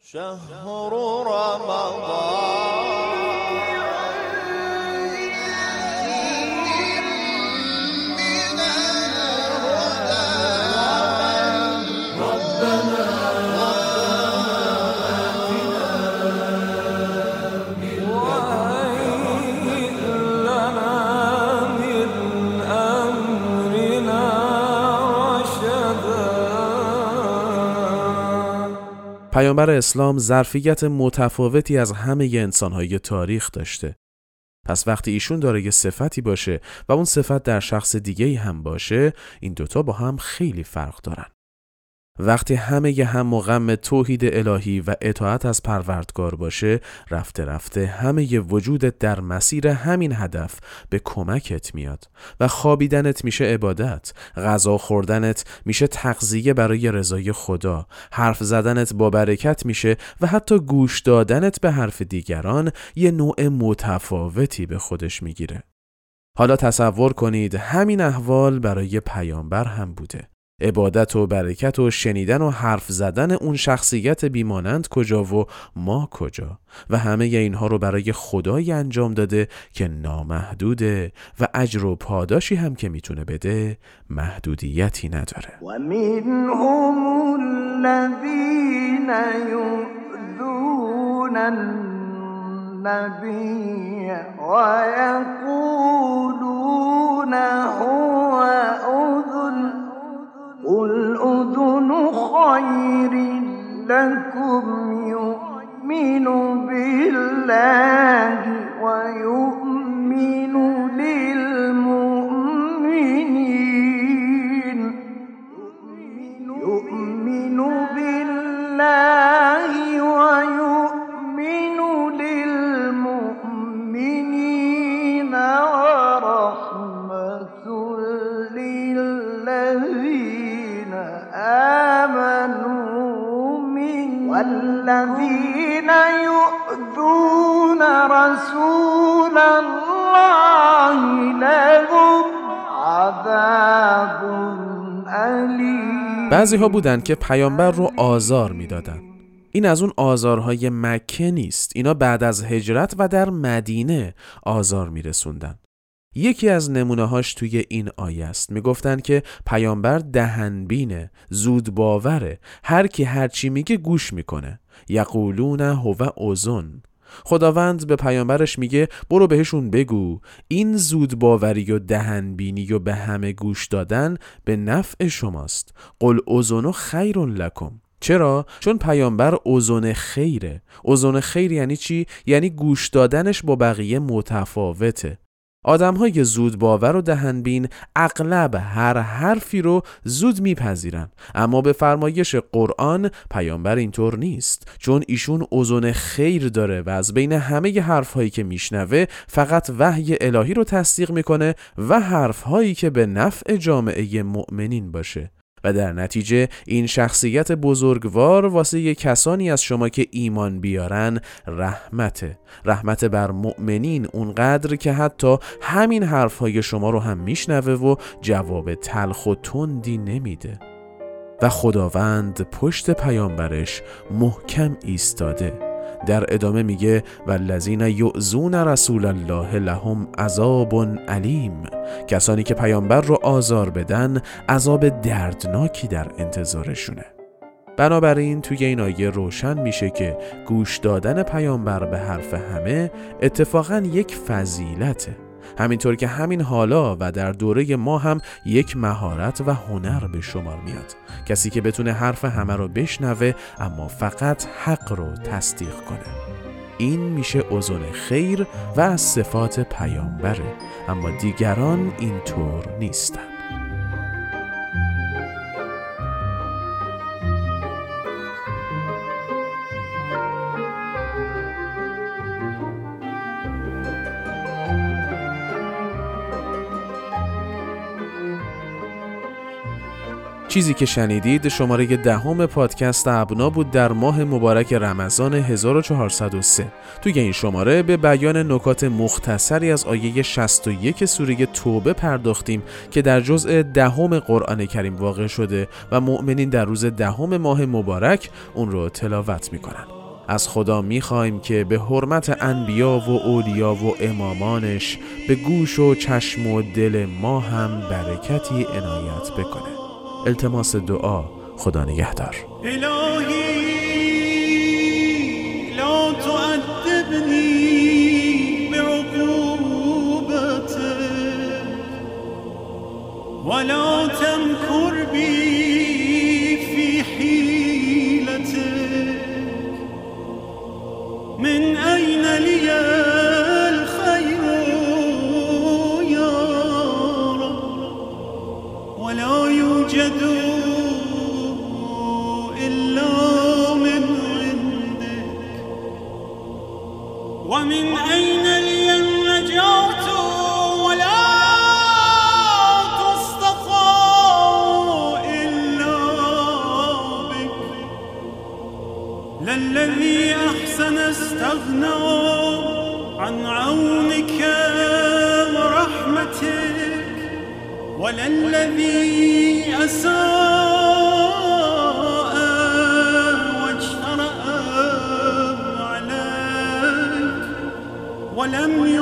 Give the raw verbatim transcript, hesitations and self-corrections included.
شهر رمضان پیامبر اسلام ظرفیت متفاوتی از همه انسان‌های تاریخ داشته. پس وقتی ایشون داره یه صفتی باشه و اون صفت در شخص دیگه‌ای هم باشه، این دوتا با هم خیلی فرق دارن. وقتی همه ی هم و غم توحید الهی و اطاعت از پروردگار باشه، رفته رفته همه ی وجودت در مسیر همین هدف به کمکت میاد و خوابیدنت میشه عبادت، غذا خوردنت میشه تغذیه برای رضای خدا، حرف زدنت با برکت میشه و حتی گوش دادنت به حرف دیگران یه نوع متفاوتی به خودش میگیره. حالا تصور کنید همین احوال برای پیامبر هم بوده. عبادت و برکت و شنیدن و حرف زدن اون شخصیت بیمانند کجا و ما کجا؟ و همه اینها رو برای خدایی انجام داده که نامحدوده و اجر و پاداشی هم که میتونه بده محدودیتی نداره. و منهم الذین یؤذون النبی و یقولون هو اذن قل أذن خير لكم يؤمن بالله ويؤمن للمؤمنين يؤمن بالله ويؤمن للمؤمنين ورحمة للذين آمنوا من والذين يؤذون رسول الله لهم عذاب أليم. بعضی ها بودن که پیامبر رو آزار میدادن. این از اون آزارهای مکه نیست. اینا بعد از هجرت و در مدینه آزار میرسوندن. یکی از نمونه‌هاش توی این آیه است. میگفتن که پیامبر دهنبینه، زود باوره، هر کی هر چی میگه گوش میکنه. یقولون هو اذن. خداوند به پیامبرش میگه برو بهشون بگو این زود باوری و دهنبینی و به همه گوش دادن به نفع شماست. قل اذن خیر لکم. چرا؟ چون پیامبر اذن خیره. اذن خیر یعنی چی؟ یعنی گوش دادنش با بقیه متفاوته. آدم‌های زود باور و دهنبین اغلب هر حرفی رو زود میپذیرن، اما به فرمایش قرآن پیامبر اینطور نیست، چون ایشون اذن خیر داره و از بین همه ی حرف‌هایی که میشنوه فقط وحی الهی رو تصدیق میکنه و حرف‌هایی که به نفع جامعه مؤمنین باشه. و در نتیجه این شخصیت بزرگوار واسه ی کسانی از شما که ایمان بیارن رحمته. رحمت بر مؤمنین اونقدر که حتی همین حرفهای شما رو هم میشنوه و جواب تلخ و تندی نمیده. و خداوند پشت پیامبرش محکم ایستاده. در ادامه میگه والذین یؤذون رسول الله لهم عذاب علیم. کسانی که پیامبر رو آزار بدن عذاب دردناکی در انتظارشونه. بنابراین توی این آیه روشن میشه که گوش دادن پیامبر به حرف همه اتفاقاً یک فضیلته. همینطور که همین حالا و در دوره ما هم یک مهارت و هنر به شمار میاد. کسی که بتونه حرف همه رو بشنوه اما فقط حق رو تصدیق کنه. این میشه اذن خیر و از صفات پیامبره، اما دیگران اینطور نیستن. چیزی که شنیدید شماره دهم پادکست ابنا بود در ماه مبارک رمضان هزار و چهارصد و سه. توی این شماره به بیان نکات مختصری از آیه شصت و یک سوره توبه پرداختیم که در جزء دهم قرآن کریم واقع شده و مؤمنین در روز دهم ماه مبارک اون رو تلاوت می‌کنن. از خدا می‌خوایم که به حرمت انبیا و اولیا و امامانش به گوش و چشم و دل ما هم برکتی عنایت بکنه. التماس دعا. خدا نگهدار. الهی لا تعذبنی بعقوبتك ولا تمكر بي في حيلتك من أين لي الخير يا رب ولا يوجد إلا من عندك ومن أين لي النجاة ولا تستطاع إلا بك للذي أحسن استغنى عن عونك ورحمتك وللذي أساء واجترأ عليك ولم